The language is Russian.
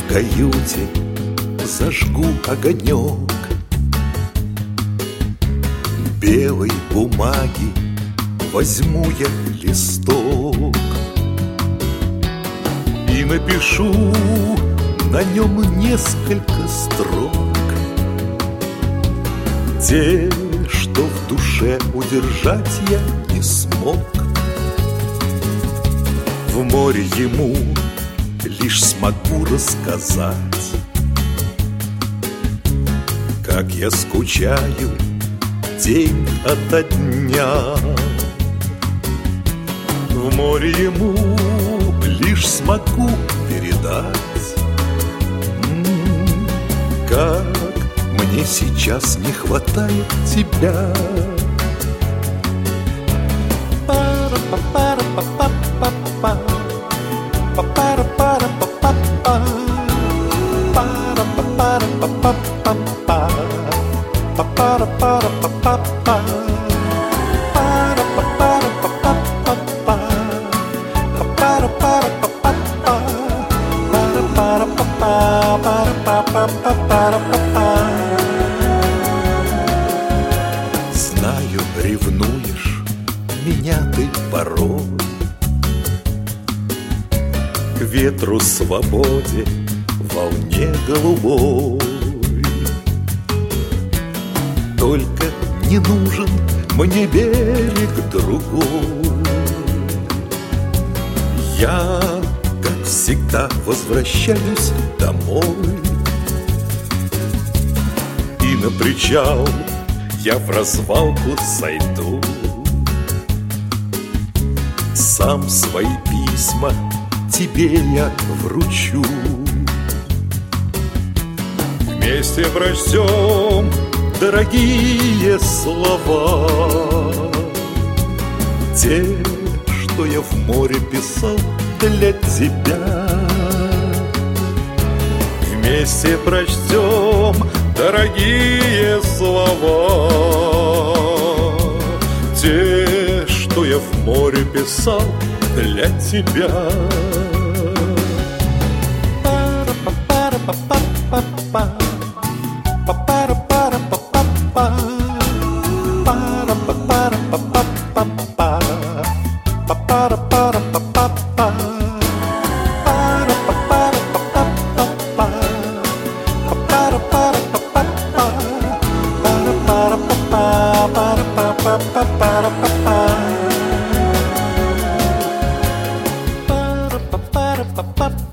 В каюте зажгу огонек белой бумаги, возьму я листок и напишу на нем несколько строк, те, что в душе удержать я не смог. В море ему лишь смогу рассказать, как я скучаю день ото дня. В море ему лишь смогу передать, как мне сейчас не хватает тебя. Знаю, ревнуешь меня ты порой к ветру, свободе, волне голубой. Только не нужен мне берег другой. Я, как всегда, возвращаюсь домой, и на причал я в развалку зайду. Сам свои письма тебе я вручу. Вместе прочтем дорогие слова, те, что я в море писал для тебя. Вместе прочтем дорогие слова, те, что я в море писал для тебя. Ba-da-ba-ba-da-ba-ba.